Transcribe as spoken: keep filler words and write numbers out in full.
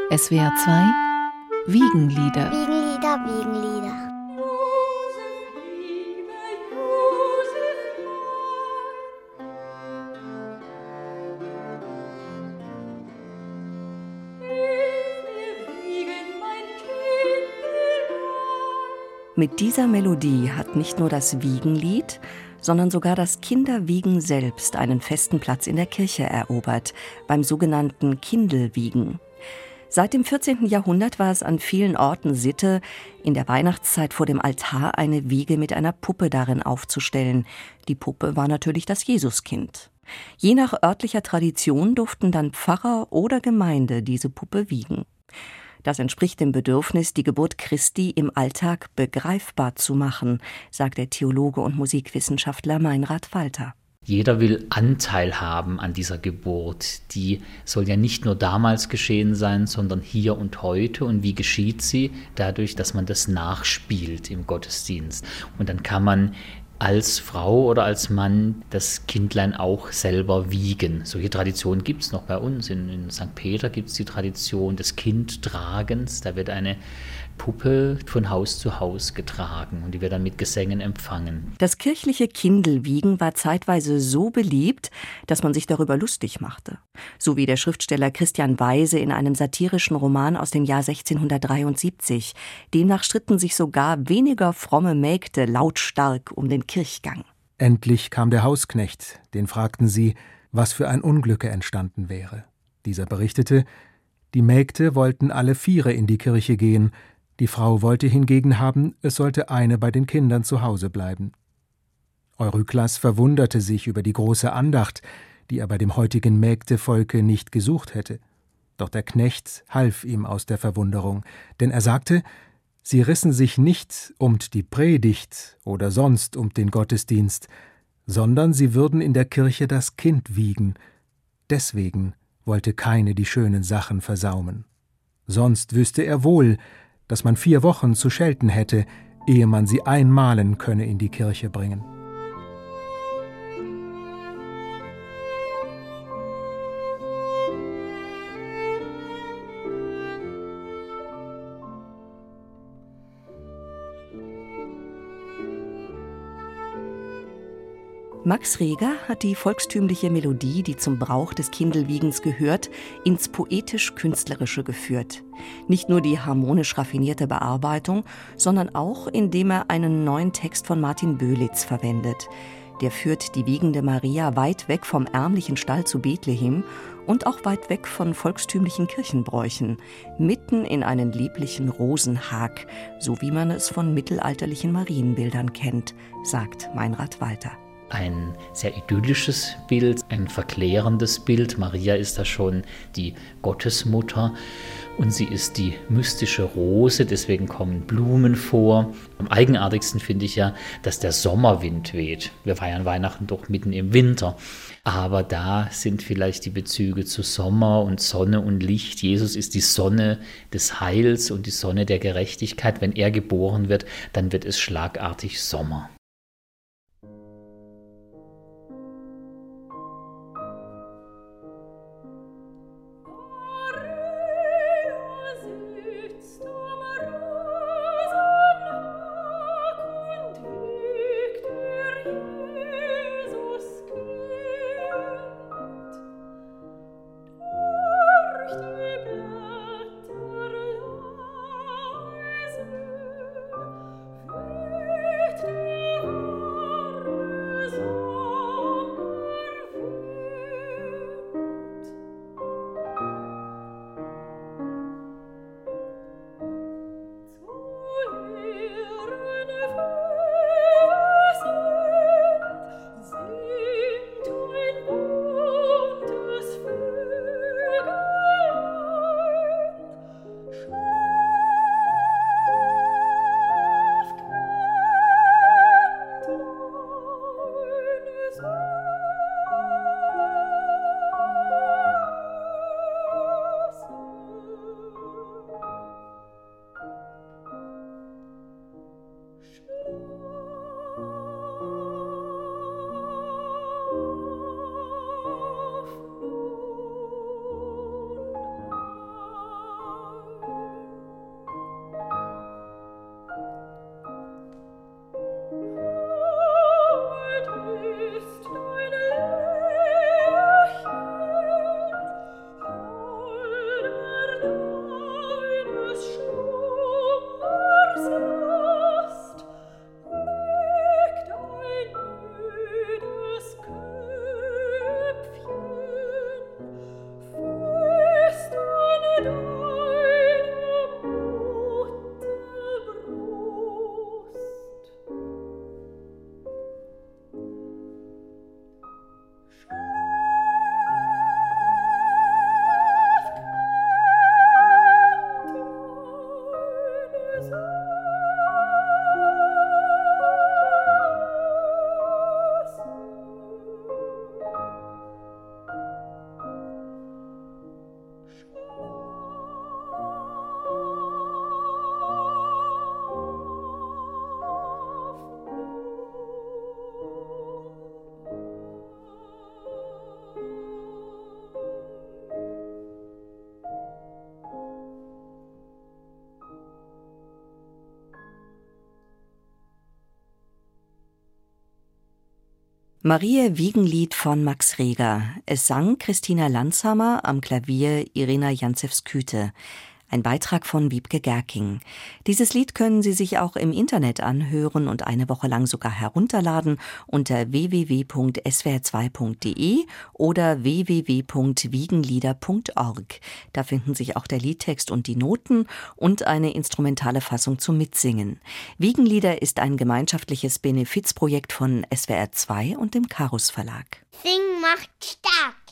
S W R zwei Wiegenlieder. Wiegenlieder, Wiegenlieder. Mit dieser Melodie hat nicht nur das Wiegenlied, sondern sogar das Kinderwiegen selbst einen festen Platz in der Kirche erobert, beim sogenannten Kindelwiegen. Seit dem vierzehnten Jahrhundert war es an vielen Orten Sitte, in der Weihnachtszeit vor dem Altar eine Wiege mit einer Puppe darin aufzustellen. Die Puppe war natürlich das Jesuskind. Je nach örtlicher Tradition durften dann Pfarrer oder Gemeinde diese Puppe wiegen. Das entspricht dem Bedürfnis, die Geburt Christi im Alltag begreifbar zu machen, sagt der Theologe und Musikwissenschaftler Meinrad Walter. Jeder will Anteil haben an dieser Geburt. Die soll ja nicht nur damals geschehen sein, sondern hier und heute. Und wie geschieht sie? Dadurch, dass man das nachspielt im Gottesdienst. Und dann kann man als Frau oder als Mann das Kindlein auch selber wiegen. Solche Traditionen gibt es noch bei uns. In, in Sankt Peter gibt es die Tradition des Kindtragens. Da wird eine Puppe von Haus zu Haus getragen und die wird dann mit Gesängen empfangen. Das kirchliche Kindelwiegen war zeitweise so beliebt, dass man sich darüber lustig machte. So wie der Schriftsteller Christian Weise in einem satirischen Roman aus dem Jahr sechzehnhundertdreiundsiebzig. Demnach stritten sich sogar weniger fromme Mägde lautstark um den Kirchgang. Endlich kam der Hausknecht, den fragten sie, was für ein Unglücke entstanden wäre. Dieser berichtete, die Mägde wollten alle viere in die Kirche gehen, die Frau wollte hingegen haben, es sollte eine bei den Kindern zu Hause bleiben. Euryklas verwunderte sich über die große Andacht, die er bei dem heutigen Mägdevolke nicht gesucht hätte. Doch der Knecht half ihm aus der Verwunderung, denn er sagte, sie rissen sich nicht um die Predigt oder sonst um den Gottesdienst, sondern sie würden in der Kirche das Kind wiegen. Deswegen wollte keine die schönen Sachen versaumen. Sonst wüsste er wohl, dass man vier Wochen zu schelten hätte, ehe man sie einmalen könne in die Kirche bringen. Max Reger hat die volkstümliche Melodie, die zum Brauch des Kindelwiegens gehört, ins poetisch-künstlerische geführt. Nicht nur die harmonisch raffinierte Bearbeitung, sondern auch, indem er einen neuen Text von Martin Böhlitz verwendet. Der führt die wiegende Maria weit weg vom ärmlichen Stall zu Bethlehem und auch weit weg von volkstümlichen Kirchenbräuchen, mitten in einen lieblichen Rosenhag, so wie man es von mittelalterlichen Marienbildern kennt, sagt Meinrad Walter. Ein sehr idyllisches Bild, ein verklärendes Bild. Maria ist da schon die Gottesmutter und sie ist die mystische Rose, deswegen kommen Blumen vor. Am eigenartigsten finde ich ja, dass der Sommerwind weht. Wir feiern Weihnachten doch mitten im Winter. Aber da sind vielleicht die Bezüge zu Sommer und Sonne und Licht. Jesus ist die Sonne des Heils und die Sonne der Gerechtigkeit. Wenn er geboren wird, dann wird es schlagartig Sommer. Thank you. Maria Wiegenlied von Max Reger. Es sang Christina Landshammer, am Klavier Irina Janzewsküte. Ein Beitrag von Wiebke Gerking. Dieses Lied können Sie sich auch im Internet anhören und eine Woche lang sogar herunterladen unter w w w punkt s w r zwei punkt d e oder w w w punkt wiegenlieder punkt org. Da finden sich auch der Liedtext und die Noten und eine instrumentale Fassung zum Mitsingen. Wiegenlieder ist ein gemeinschaftliches Benefizprojekt von S W R zwei und dem Karus Verlag. Singen macht stark.